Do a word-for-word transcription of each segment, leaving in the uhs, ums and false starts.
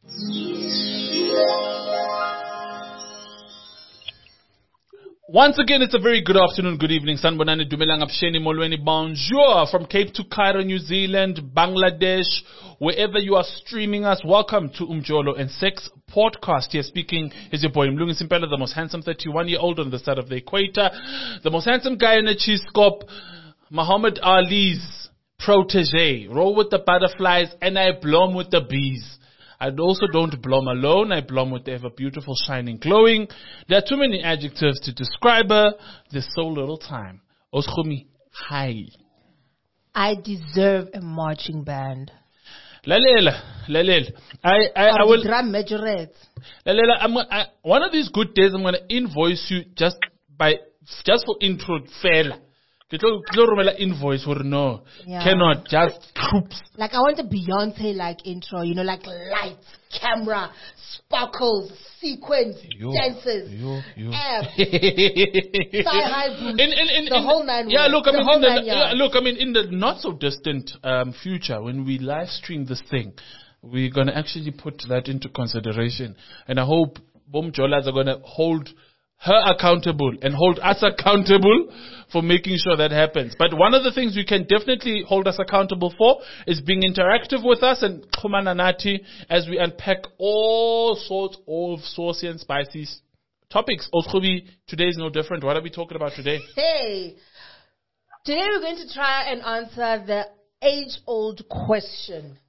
Once again, it's a very good afternoon, good evening. Sanbonani Dumelang Apsheni Molweni, bonjour from Cape to Cairo, New Zealand, Bangladesh, wherever you are streaming us. Welcome to Umjolo and Sex Podcast. Here speaking is your boy Mlungi Simpela, the most handsome thirty-one-year-old on the side of the equator, the most handsome guy in the cheese scope, Muhammad Ali's protege. Roll with the butterflies and I blom with the bees. I also don't blom alone. I blom with the ever beautiful, shining, glowing. There are too many adjectives to describe her. There's so little time. Oskumi, hi. I deserve a marching band. Lalela, Lalela. I, I, I will. Drum majorette. Lalela, I'm gonna, I, one of these good days, I'm going to invoice you just by, just for intro, fella. Invoice or no, yeah. Cannot just troops. Like I want a Beyonce like intro, you know, like lights, camera, sparkles, sequence, yo, dances, yo, yo. app, thigh-high boots, in, in, in, the in, whole nine. Yeah, look, I the mean, whole in the, nine yeah, look, I mean, in the not so distant um, future, when we live stream this thing, we're gonna actually put that into consideration, and I hope Bom Jolas are gonna hold her accountable and hold us accountable for making sure that happens. But one of the things we can definitely hold us accountable for is being interactive with us and Kumananati as we unpack all sorts of saucy and spicy topics. Oskhubi, today is no different. What are we talking about today? Hey, today we're going to try and answer the age-old question.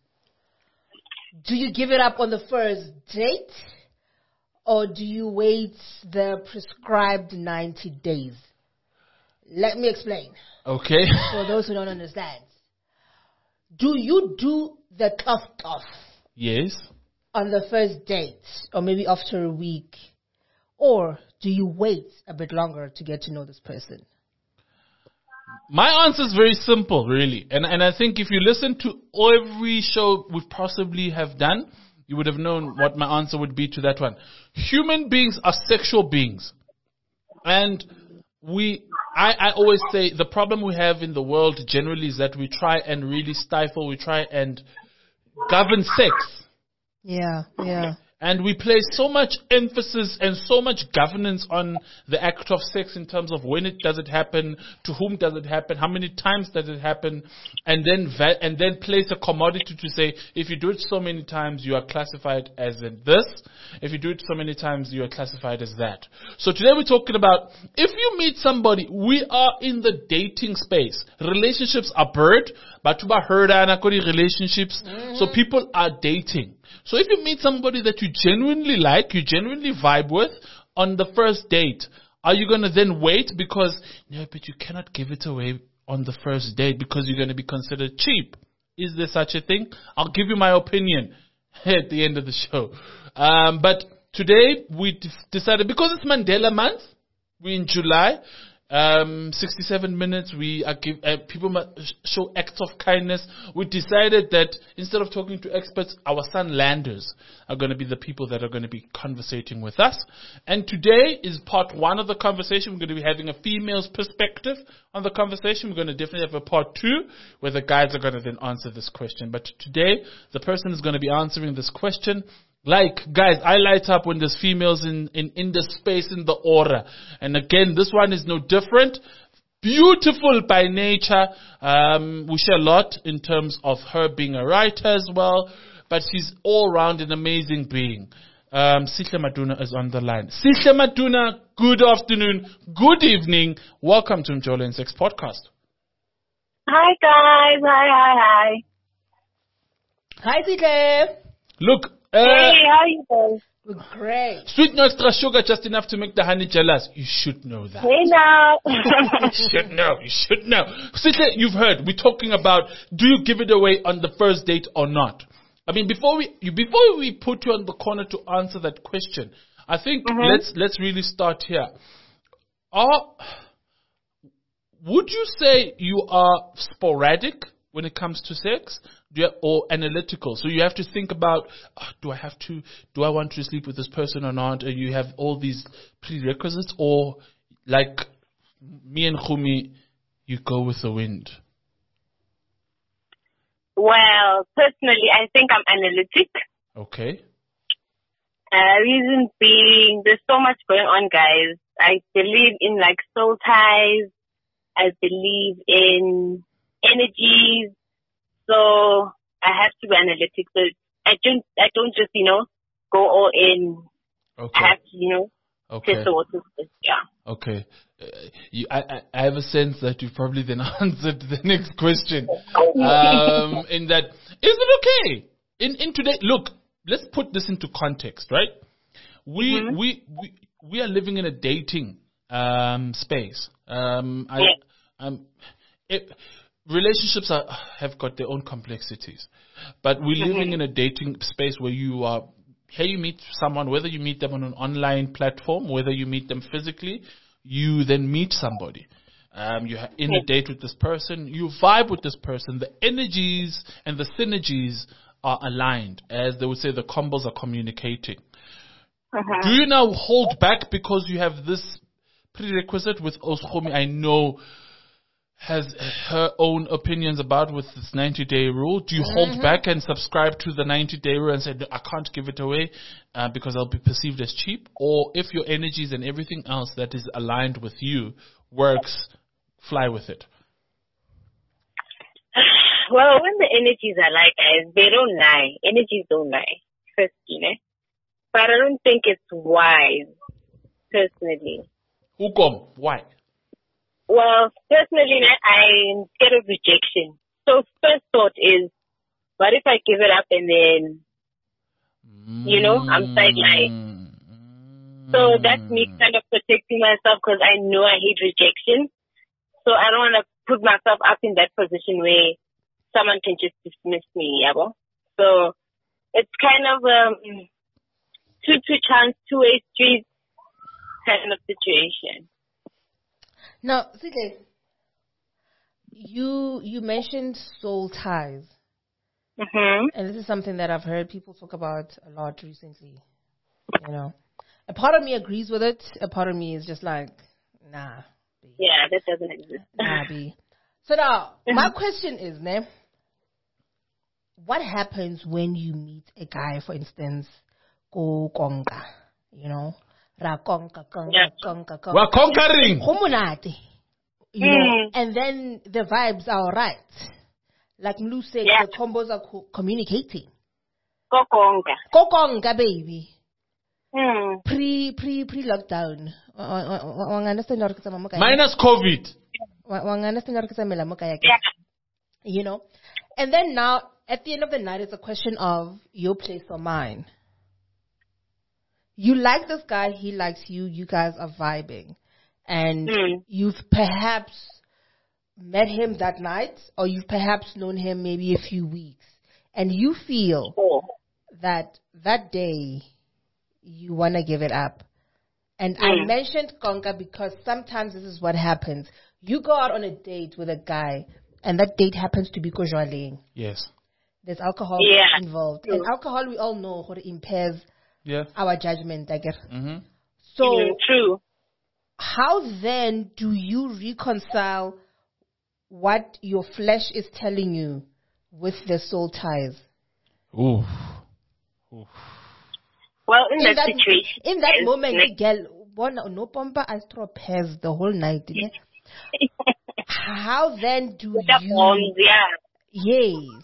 Do you give it up on the first date? Or do you wait the prescribed ninety days? Let me explain. Okay. For those who don't understand. Do you do the tough tough? Yes. On the first date, or maybe after a week? Or do you wait a bit longer to get to know this person? My answer is very simple, really. And, and I think if you listen to every show we possibly have done, you would have known what my answer would be to that one. Human beings are sexual beings. And we, I, I always say the problem we have in the world generally is that we try and really stifle, we try and govern sex. Yeah, yeah. And we place so much emphasis and so much governance on the act of sex in terms of when it does it happen, to whom does it happen, how many times does it happen, and then va- and then place a commodity to say, if you do it so many times, you are classified as in this. If you do it so many times, you are classified as that. So today we're talking about, if you meet somebody, we are in the dating space. Relationships are bird, but to relationships, mm-hmm. So people are dating. So if you meet somebody that you genuinely like, you genuinely vibe with on the first date, are you going to then wait because, no, but you cannot give it away on the first date because you're going to be considered cheap? Is there such a thing? I'll give you my opinion at the end of the show. Um, but today we d- decided, because it's Mandela month, we're in July, Um, sixty-seven minutes, we are give, uh, people must show acts of kindness. We decided that instead of talking to experts, our Sunlanders are going to be the people that are going to be conversating with us. And today is part one of the conversation. We're going to be having a female's perspective on the conversation. We're going to definitely have a part two where the guys are going to then answer this question. But today, the person is going to be answering this question. Like, guys, I light up when there's females in, in, in the space, in the aura. And again, this one is no different. Beautiful by nature. Um, we share a lot in terms of her being a writer as well. But she's all round an amazing being. Um, Sihle Maduna is on the line. Sihle Maduna, good afternoon, good evening. Welcome to Umjolo and Sex Podcast. Hi, guys. Hi, hi, hi. Hi, Sihle. Look, Uh, hey, how are you guys? Great. Sweet, no extra sugar, just enough to make the honey jealous. You should know that. Hey now. You should know. You should know. Sihle, you've heard. We're talking about, do you give it away on the first date or not? I mean, before we you, before we put you on the corner to answer that question, I think mm-hmm. let's let's really start here. Are, would you say you are sporadic when it comes to sex? Do you, or analytical? So you have to think about, oh, do I have to, do I want to sleep with this person or not? And you have all these prerequisites, or like me and Khumi, you go with the wind? Well, personally, I think I'm analytic. Okay. Uh, reason being, there's so much going on, guys. I believe in like soul ties. I believe in energies. So I have to be analytic. So I don't, I don't just, you know, go all in. Okay. I have to, you know, Okay. test the waters. Yeah. Okay. Uh, you, I, I I have a sense that you've probably then answered the next question. Um, in that, is it okay? In in today, look, let's put this into context, right? We Mm-hmm. we we we are living in a dating um, space. Um, I, Yeah. um, it, relationships are, have got their own complexities, but we're Mm-hmm. living in a dating space where you are. Here you meet someone, whether you meet them on an online platform, whether you meet them physically, you then meet somebody. Um, you're in a date with this person, you vibe with this person, the energies and the synergies are aligned. As they would say, the combos are communicating. Uh-huh. Do you now hold back because you have this prerequisite with Oskhomi? I know has her own opinions about with this ninety-day rule. Do you hold back and subscribe to the ninety-day rule and say, "No, I can't give it away uh, because I'll be perceived as cheap"? Or if your energies and everything else that is aligned with you works, fly with it? Well, when the energies are like, guys, they don't lie. Energies don't lie, first, you know. But I don't think it's wise, personally. Hukom, why? Well, personally, I'm scared of rejection. So first thought is, what if I give it up and then, you know, I'm sidelined? So that's me kind of protecting myself because I know I hate rejection. So I don't want to put myself up in that position where someone can just dismiss me, yeah, bo? So it's kind of um two two chance, two way street kind of situation. Now, Sile, you you mentioned soul ties, Mm-hmm. and this is something that I've heard people talk about a lot recently. You know, a part of me agrees with it. A part of me is just like, nah, B. Yeah, that doesn't exist. nah, B. So now, my question is, ne, what happens when you meet a guy, for instance, go konka, you know, ra konka, konka, Yeah. konka, konka. We're conquering. Go monate, you know, Mm. and then the vibes are alright. Like Mlu said, Yeah. the combos are co- communicating. Go konga. Go konka, baby. Mm. Pre pre pre lockdown. Understand Minus COVID. Yeah. You know, and then now at the end of the night, it's a question of your place or mine. You like this guy, he likes you, you guys are vibing, and Mm. you've perhaps met him that night, or you've perhaps known him maybe a few weeks, and you feel Oh. that that day you want to give it up. And I Mm. mentioned Konka because sometimes this is what happens. You go out on a date with a guy, and that date happens to be Kojwaling. Yes. There's alcohol Yeah. involved. True. And alcohol, we all know, how it impairs Yeah. our judgment, I guess. Mm-hmm. So, Mm, true. how then do you reconcile what your flesh is telling you with the soul ties? Ooh. Well, in, In that, that, situation, in that yes, moment, like- the girl, bona no pompa astro pairs the whole night. ne? How then do with the you? horns, yeah. Yes.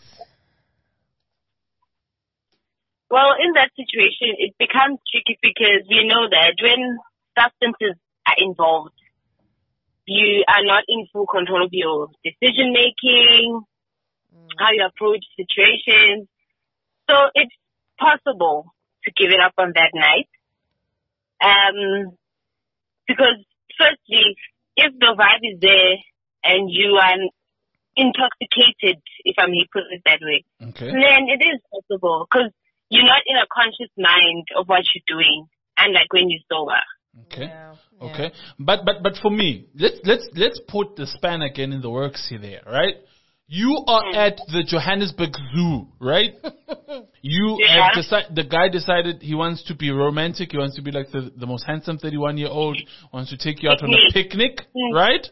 Well, in that situation, it becomes tricky because you know that when substances are involved, you are not in full control of your decision making, how you approach situations. So it's possible to give it up on that night. Um, because firstly, if the vibe is there and you are intoxicated, if I may put it that way, Okay. then it is possible because you're not in a conscious mind of what you're doing, unlike when you're sober. Okay. Yeah, yeah. Okay. But but but for me, let's let's let's put the span again in the works here there, right? You are at the Johannesburg Zoo, right? You Yeah. have decided, the guy decided he wants to be romantic, he wants to be like the, the most handsome thirty-one year old, wants to take you out on a picnic, Mm. right?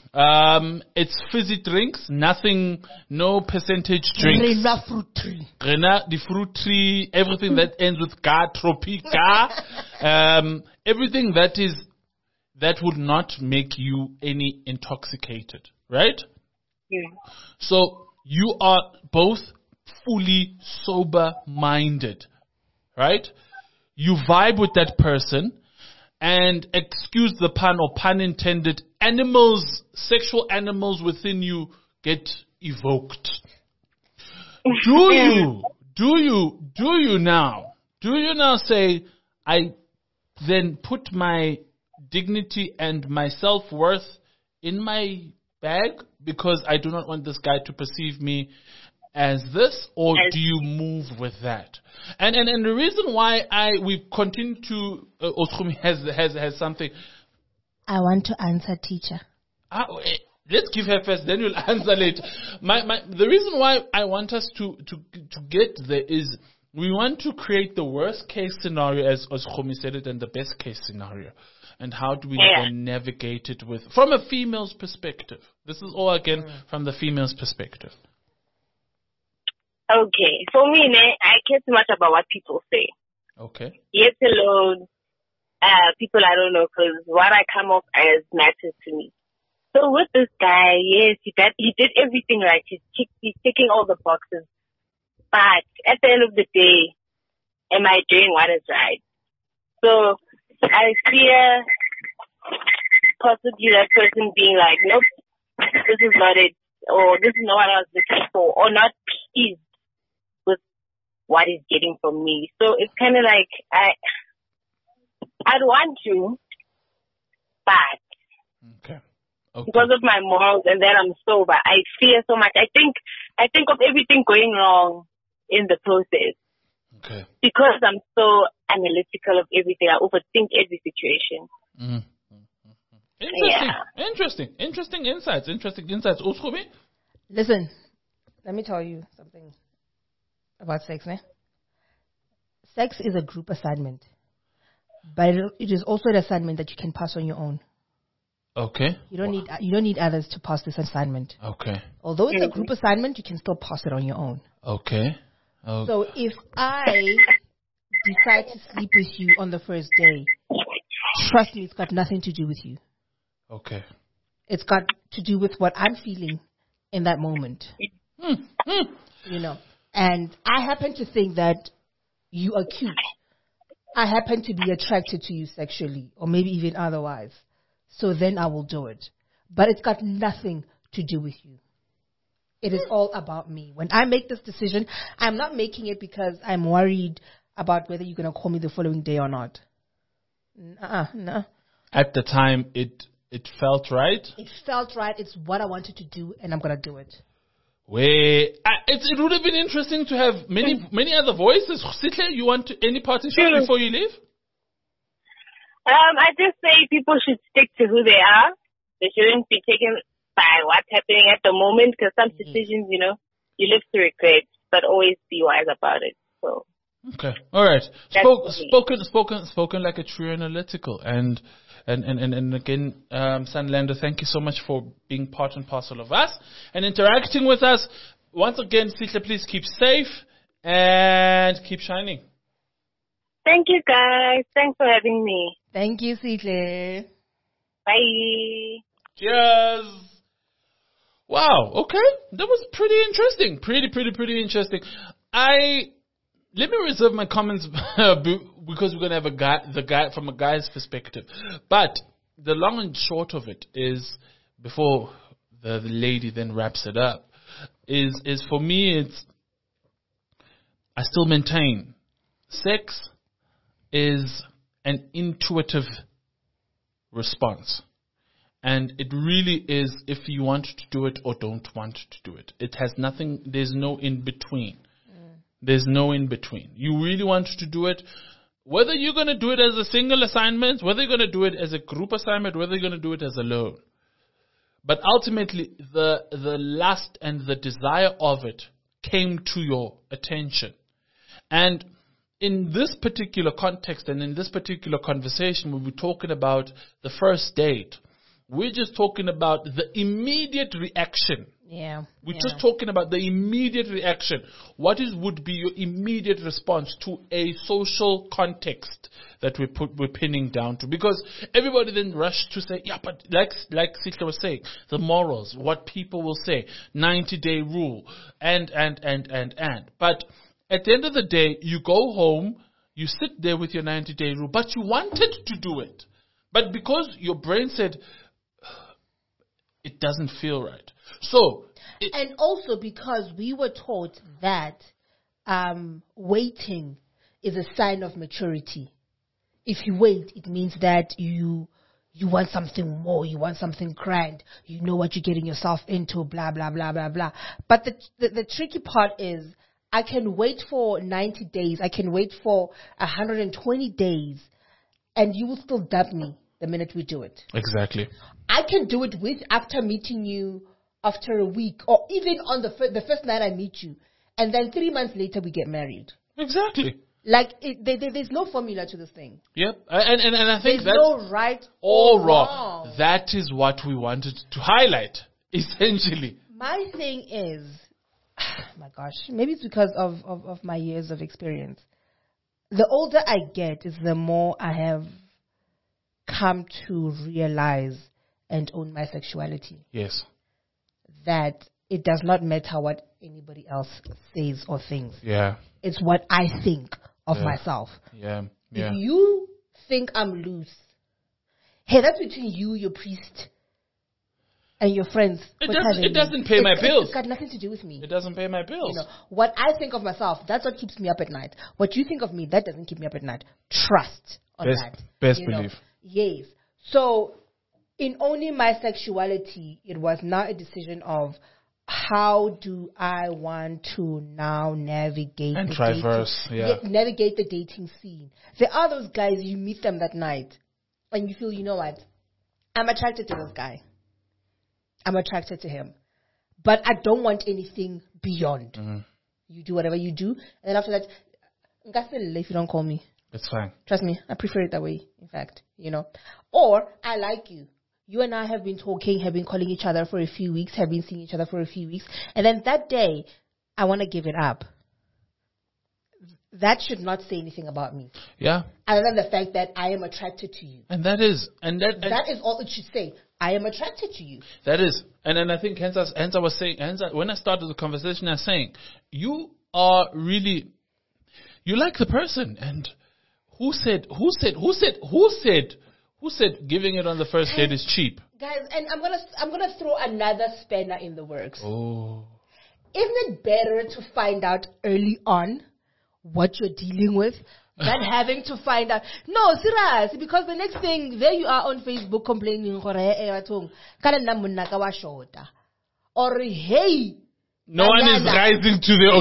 Um, it's fizzy drinks, nothing, no percentage drinks. Rena fruit tree. Rena, the fruit tree, everything that ends with ga, tropica, um, everything that is, that would not make you any intoxicated, right? Yeah. So you are both fully sober-minded, right? You vibe with that person, and excuse the pun or pun intended, animals, sexual animals within you get evoked. Do you, do you, do you now, do you now say, I then put my dignity and my self-worth in my bag because I do not want this guy to perceive me as this, or As do you move with that? And and, and the reason why I we continue to uh, Oskumi has has has something. I want to answer, teacher. Uh, let's give her first, then you'll answer later. My my the reason why I want us to to to get there is we want to create the worst case scenario, as as Khomi said it, and the best case scenario. And how do we Yeah. then navigate it with from a female's perspective? This is all again from the female's perspective. Okay. For me, ne, I care too much about what people say. Okay. Yet alone, uh, people I don't know, because what I come off as matters to me. So with this guy, yes, he did, he did everything right. He's, tick, he's ticking all the boxes. But at the end of the day, am I doing what is right? So I fear possibly that person being like, nope, this is not it, or this is not what I was looking for, or not pleased with what he's getting from me. So it's kind of like I, I'd want to, but Okay. Okay. because of my morals and that I'm sober, I fear so much. I think I think of everything going wrong in the process. Okay. Because I'm so analytical of everything, I overthink every situation. Mm. Interesting. Yeah. Interesting. Interesting insights. Interesting insights. Oskumi? Listen, let me tell you something about sex, ne? Sex is a group assignment, but it it is also an assignment that you can pass on your own. Okay. You don't need you don't need others to pass this assignment. Okay. Although it's a group assignment, you can still pass it on your own. Okay. Oh, So if I decide to sleep with you on the first day, trust me, it's got nothing to do with you. okay. It's got to do with what I'm feeling in that moment. Hmm. Hmm. You know, and I happen to think that you are cute. I happen to be attracted to you sexually, or maybe even otherwise. So then I will do it. But it's got nothing to do with you. It is all about me. When I make this decision, I'm not making it because I'm worried about whether you're going to call me the following day or not. Nuh-uh, no. At the time, it it felt right. It felt right. It's what I wanted to do, and I'm going to do it. Wait, I, it, it would have been interesting to have many many other voices. Sitle, you want to, any parting shot Sure. before you leave? Um, I just say people should stick to who they are. They shouldn't be taken by what's happening at the moment, because some decisions, you know, you live to regret, but always be wise about it. So. Okay. All right. That's Spoke, me. spoken, spoken, spoken like a true analytical. And, and, and, and, and again, um, Sanlander, thank you so much for being part and parcel of us and interacting with us. Once again, Sihle, please keep safe and keep shining. Thank you, guys. Thanks for having me. Thank you, Sitle. Bye. Cheers. Wow. Okay. That was pretty interesting. Pretty, pretty, pretty interesting. I, let me reserve my comments because we're going to have a guy, the guy from a guy's perspective. But the long and short of it is, before the, the lady then wraps it up, is, is for me, it's, I still maintain sex is an intuitive response. And it really is if you want to do it or don't want to do it. It has nothing, there's no in between. Mm. There's no in between. You really want to do it, whether you're going to do it as a single assignment, whether you're going to do it as a group assignment, whether you're going to do it as alone. But ultimately, the the lust and the desire of it came to your attention. And in this particular context and in this particular conversation, when we're talking about the first date, We're just talking about the immediate reaction. Yeah. We're yeah. just talking about the immediate reaction. What is would be your immediate response to a social context that we put we're pinning down to? Because everybody then rushed to say, yeah, but like like Sihla was saying, the morals, what people will say, ninety day rule, and and and and and. But at the end of the day, you go home, you sit there with your ninety day rule, but you wanted to do it, but because your brain said it doesn't feel right. So, it, and also because we were taught that um, waiting is a sign of maturity. If you wait, it means that you you want something more, you want something grand, you know what you're getting yourself into, blah blah blah blah blah. But the the, the tricky part is, I can wait for ninety days, I can wait for one hundred twenty days, and you will still dub me the minute we do it. Exactly. I can do it with after meeting you. After a week, or even on the fir- the first night I meet you, and then three months later we get married. Exactly. Like it, there, there, there's no formula to this thing. Yep, and and, and I think there's that's no right or or wrong. wrong. That is what we wanted to highlight, essentially. My thing is, oh my gosh, maybe it's because of, of, of my years of experience. The older I get, is the more I have come to realize and own my sexuality. Yes. That it does not matter what anybody else says or thinks. Yeah. It's what I think of yeah. myself. Yeah. Yeah. If you think I'm loose, hey, that's between you, your priest, and your friends. It doesn't. It doesn't pay it, my it, bills. It's got nothing to do with me. It doesn't pay my bills. You know, what I think of myself, that's what keeps me up at night. What you think of me, that doesn't keep me up at night. Trust on best, that. Best you belief. Know? Yes. So, in owning my sexuality, it was now a decision of how do I want to now navigate and the traverse, dating, yeah. yeah, navigate the dating scene. There are those guys, you meet them that night, and you feel, you know what, I'm attracted to this guy. I'm attracted to him, but I don't want anything beyond. Mm-hmm. You do whatever you do, and then after that, if you don't call me, it's fine. Trust me, I prefer it that way. In fact, you know, or I like you. You and I have been talking, have been calling each other for a few weeks, have been seeing each other for a few weeks. And then that day, I want to give it up. That should not say anything about me. Yeah. Other than the fact that I am attracted to you. And that is, and that, and that is all it should say. I am attracted to you. That is. And then I think hence I, hence I was saying, hence I, when I started the conversation, I was saying, you are really, you like the person. And who said, who said, who said, who said, Who said giving it on the first date is cheap? Guys, and I'm gonna I'm gonna throw another spanner in the works. Oh. Isn't it better to find out early on what you're dealing with than having to find out? No, serious, because the next thing, there you are on Facebook complaining, or hey, no one is rising to the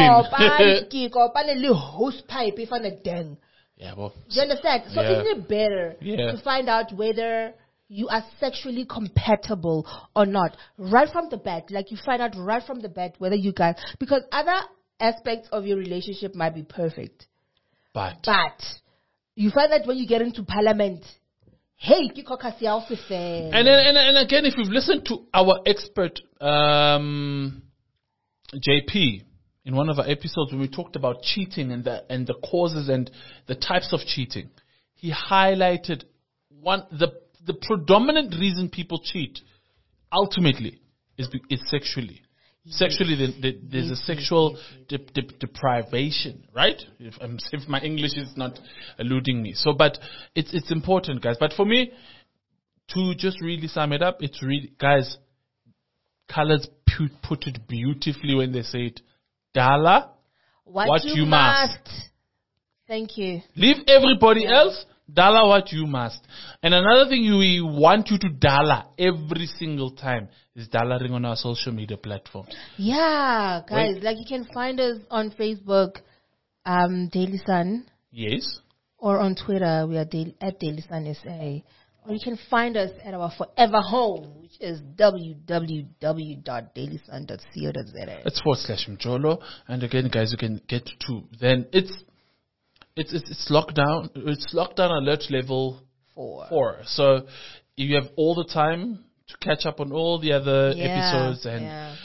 occasion. Yeah, well, do you understand? So yeah. isn't it better yeah. to find out whether you are sexually compatible or not right from the bat? Like you find out right from the bat whether you guys, because other aspects of your relationship might be perfect, but but you find that when you get into parliament, hey, and then and, and again, if you've listened to our expert um, J P. in one of our episodes when we talked about cheating and the and the causes and the types of cheating, he highlighted one the the predominant reason people cheat ultimately is is sexually. Yes. Sexually, the, the, there's yes, a sexual yes, yes, yes. De, de, deprivation, right? If, um, if my English is not eluding me, so but it's it's important, guys. But for me, to just really sum it up, it's really, guys. Colors put, put it beautifully when they say it. Dala, what, what you, you must. must. Thank you. Leave everybody yeah. else. Dala, what you must. And another thing we want you to dala every single time is dalaring on our social media platforms. Yeah, guys. Wait. Like you can find us on Facebook, um, Daily Sun. Yes. Or on Twitter, we are daily, at Daily Sun S A. Or you can find us at our forever home, which is w w w dot daily sun dot co dot z a. It's forward slash Mjolo. And again, guys, you can get to then it's it's it's, it's lockdown. It's lockdown alert level four. Four. So you have all the time to catch up on all the other Yeah, episodes and yeah.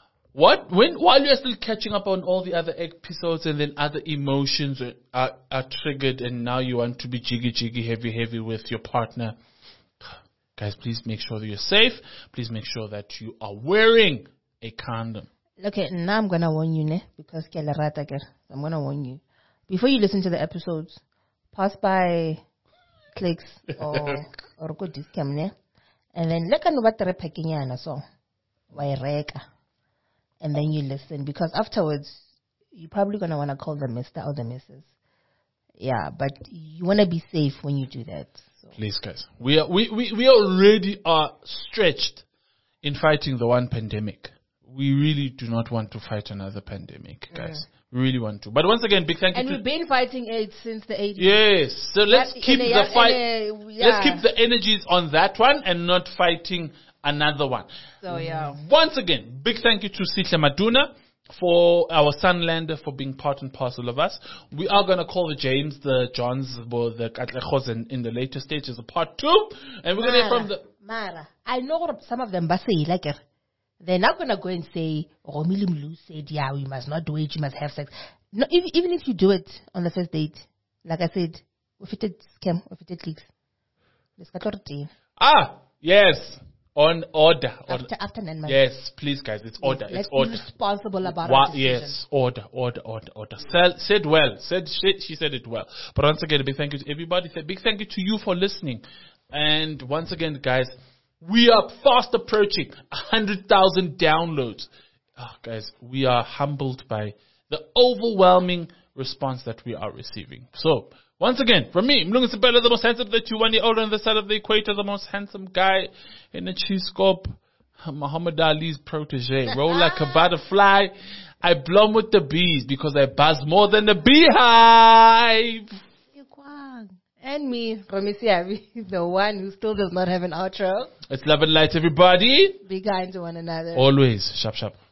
what when while you're still catching up on all the other episodes and then other emotions are, are, are triggered and now you want to be jiggy jiggy heavy heavy with your partner, guys, please make sure that you're safe. Please make sure that you are wearing a condom. Okay, now I'm gonna warn you, ne? Because ke le rata ke. I'm gonna warn you. Before you listen to the episodes, pass by Clicks or or go Discam, ne? And then look at what they're packing yana so why reka. And then you listen because afterwards you're probably gonna wanna call the mister or the missus. Yeah, but you wanna be safe when you do that. So. Please, guys, we are we, we, we already are stretched in fighting the one pandemic. We really do not want to fight another pandemic, guys. Mm. We really want to. But once again, big thank you. And to we've been fighting AIDS since the eighties. Yes. So let's That, keep a, the fight. a, yeah. Let's keep the energies on that one and not fighting another one. So yeah. Once again, big thank you to Sihle Maduna for our Sunlander for being part and parcel of us. We are going to call the James, the Johns, the Katlechos in, in the later stages of part two. And we're going to hear from the... Mara, I know some of them, but say like it. They're not going to go and say, Romilly Mlu said, yeah, we must not do it, you must have sex. No, even, even if you do it on the first date, like I said, if it did scam, if it did clicks, let's get it. Ah, yes, on order. order. After, after nine months. Yes, please, guys, it's order. Yes, it's order. Be responsible about Wa- our decision. Yes, order, order, order, order. Said, said well. Said she, she said it well. But once again, a big thank you to everybody. A big thank you to you for listening. And once again, guys, we are fast approaching one hundred thousand downloads. Oh, guys, we are humbled by the overwhelming response that we are receiving. So, once again, from me, Mlungu Sipela, the most handsome thirty-one year old on the side of the equator, the most handsome guy in the cheese scope, Muhammad Ali's protege. Roll like a butterfly. I blum with the bees because I buzz more than the beehive. And me, Romisi, the one who still does not have an outro. It's love and light, everybody. Be kind to one another. Always. Sharp, sharp.